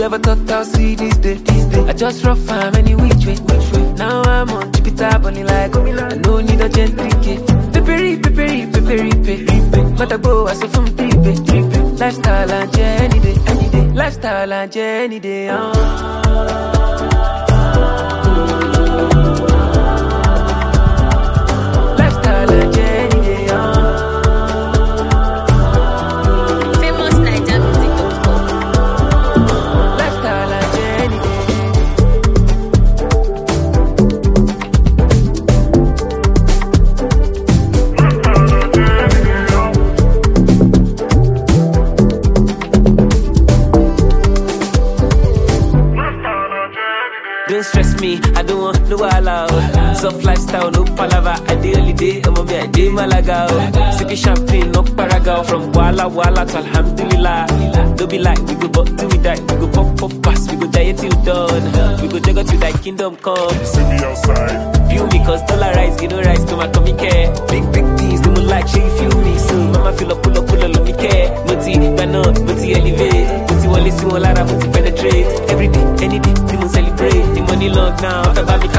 ever thought I'll see this day? I just rough fam any which way. Now I'm on Jupiter, bunny like I no need a gentry kid. Peppery, Matago, I say from prepaid. Lifestyle and any day. Lifestyle and any day. Lifestyle and any day. Famous Naija music.com. Lifestyle and any day. Don't stress me, I don't want no allow. Soft lifestyle, no palava. I day holiday, I'm on a day Malaga. Sippy champagne, no paraga. From Walla to Alhamdulillah. Don't be like, we go buck till we die. We go pop pass, we go die till dawn. We go juggle till thy kingdom come. See me outside. View me cause dollar rise, you know rise to my tummy care. Big things, they don't like, shey feel me. So mama feel up, pull up, let me care. Moti, Moti elevate. Moti wale si wala, Moti penetrate. Every day, any day, we will celebrate. The money long now, after baby